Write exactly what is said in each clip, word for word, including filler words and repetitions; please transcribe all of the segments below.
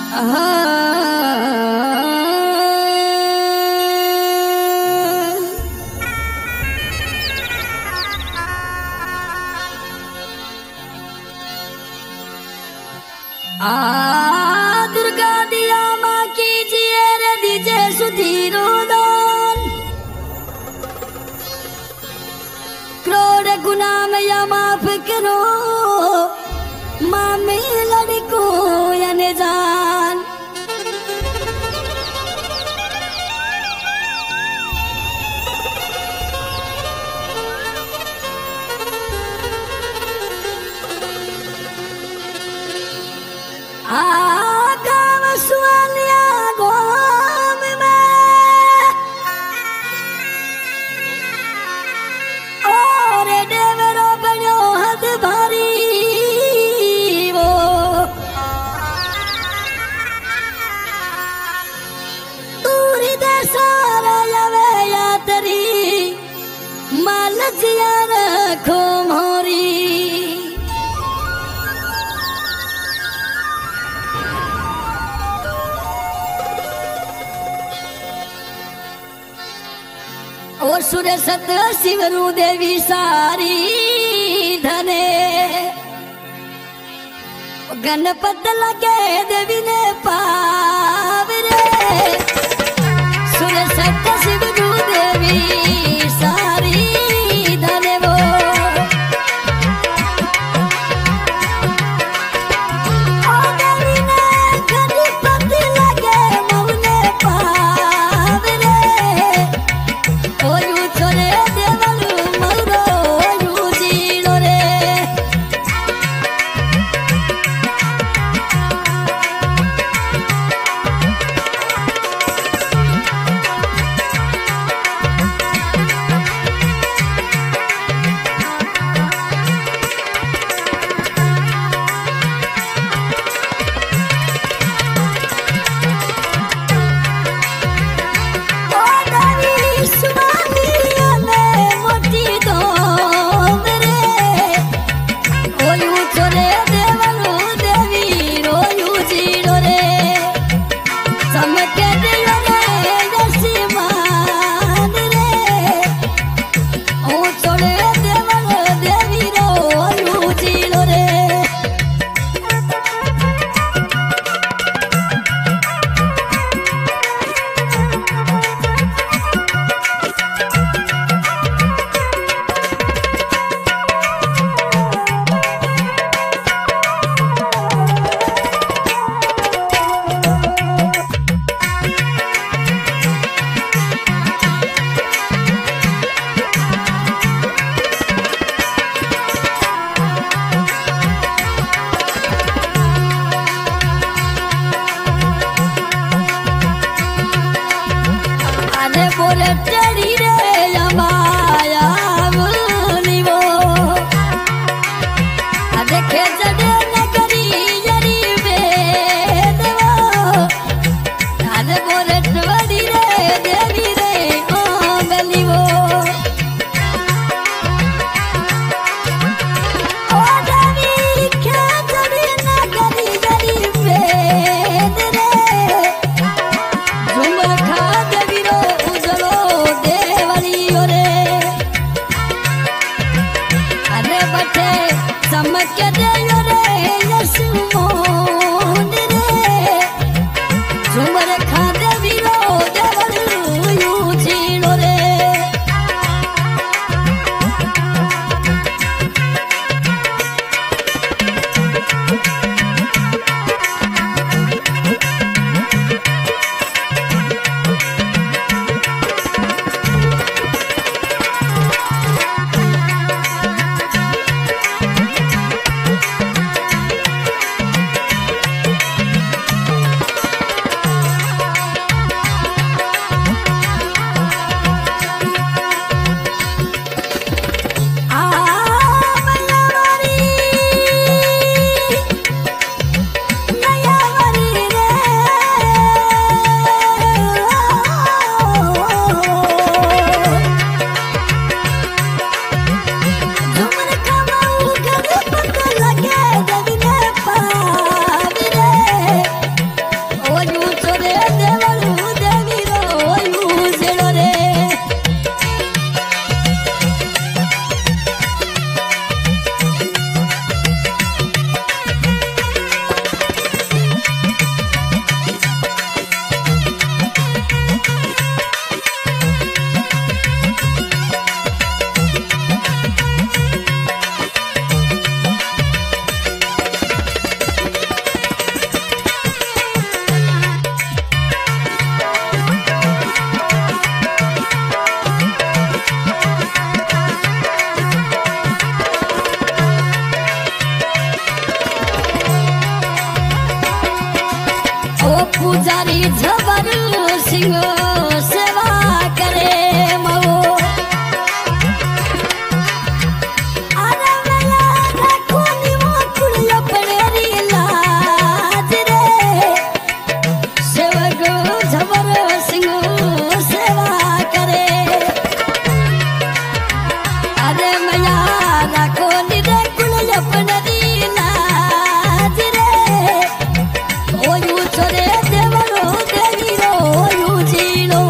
आ दुर्गा दिया माँ कीजिए रे दीजे सुधीरो दान, करोड़ गुना में या माफ करो माँ में लड़को या ने जान। आ गाँव सुआलिया गाँव में और देवरो बनो हद भारी वो तूरी दे सारा यवे यातरी माल जिया रखो मोरी। और सुर सत शिवरू देवी सारी धने गणपत लगे देवी ने पावरे। सुर सत शिवरू देवी सारी धने वो ओ देवी ने गणपत लगे मौने पावरे। चढ़ी रे माया मुनि वो देखे जडे नगरी जरी बेद वो अरे बोले चढ़ी रे देवी रे ओ गली वो ओ देवी क्या जड़ी नगरी जरी बेद रे झुमर खा देवी रो उजलो पुजारी झबर सिंह सेवा करे मो अरे मैया रखो निमो कुल अपने लाज रे सेवक झबर सिंह सेवा करे अरे मैया रखो निरे कुल अपने लाज रे ओयू छोरे देवरो देवीरो ओयू जीलो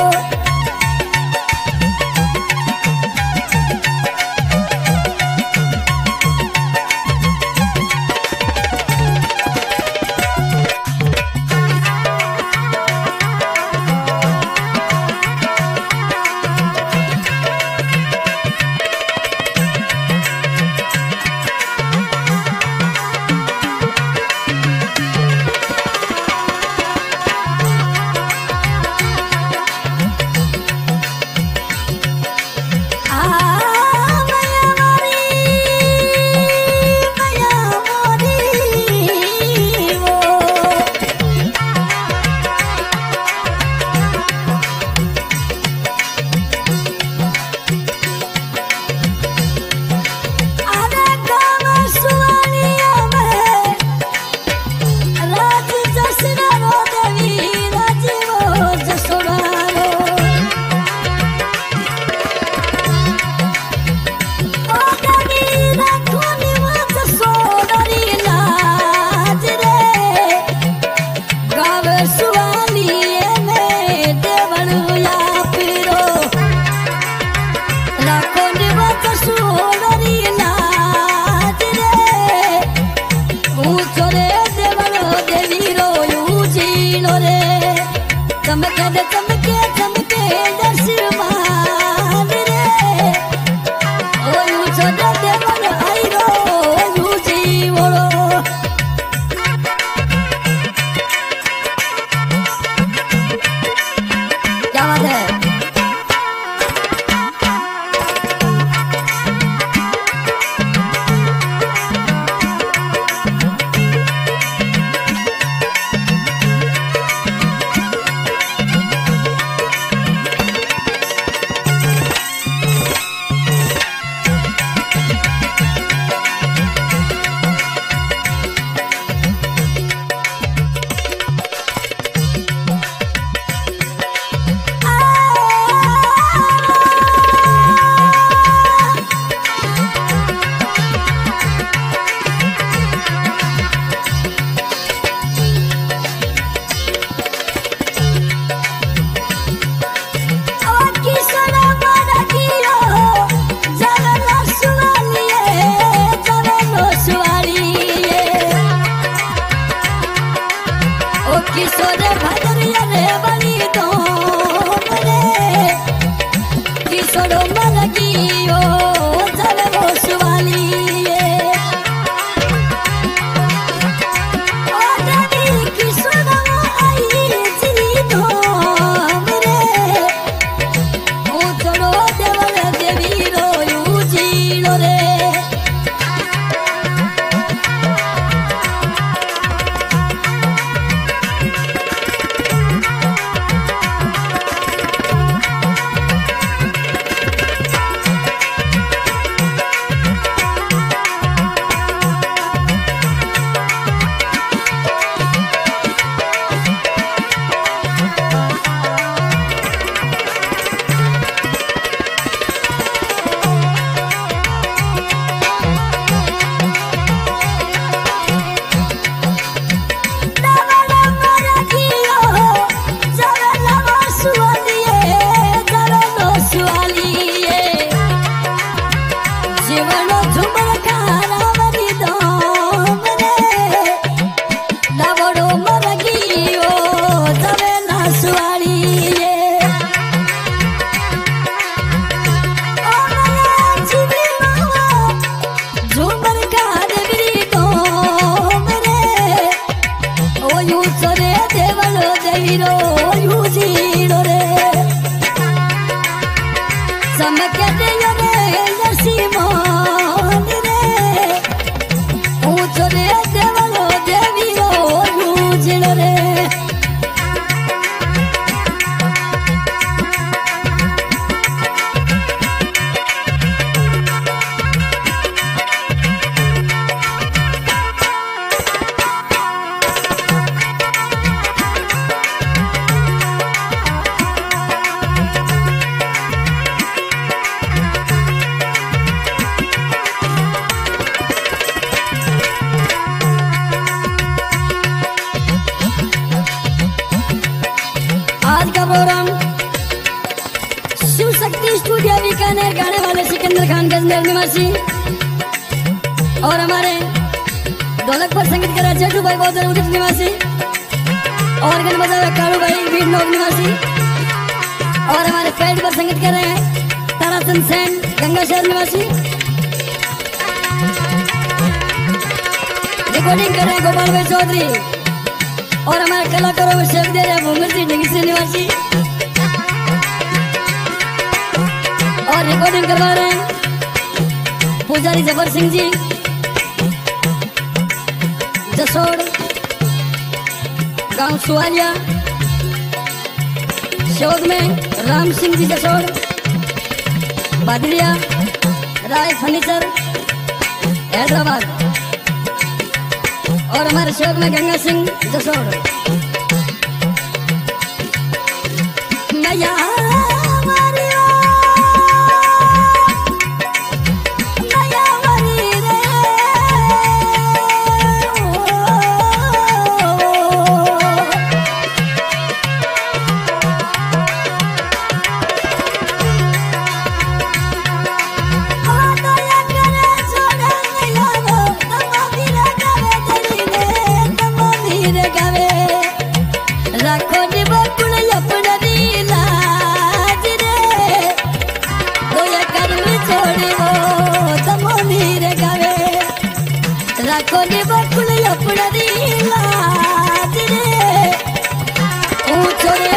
चमके दे चमके चमके दर्शमान रे ओयू छोरे देवर आईरो ओयू जीवरो क्या बात है किशोर भदरिया रे बड़ी तो मरे किशोर मलगियो चले वो सुवाली ओ दादी किशोर आई जी तो मरे ओ चलो देवर देवी रो यू जीलो रे कुंडेर निवासी और हमारे ढोलक पर संगीत कर रहे चेटू भाई बहुत उदित निवासी और गन बजा रहे कालू भाई बीडनोक निवासी और हमारे पैड पर संगीत कर रहे हैं ताराचंद सेन गंगा शहर निवासी। रिकॉर्डिंग कर रहे हैं गोपाल भाई चौधरी और हमारे कलाकारों में शेख दे रहे हैं भूमर सिंह ढिंगसी निवासी और रिकॉर्डिंग करवा रहे हैं पुजारी जबर सिंह जी जसोड़ गांव सुवालिया। शोध में राम सिंह जी जसोड़ बादलिया राय फर्नीचर हैदराबाद और हमारे शोध में गंगा सिंह जसोड़। मैया कोनी बकुल अपना दी लाज रे ऊंचो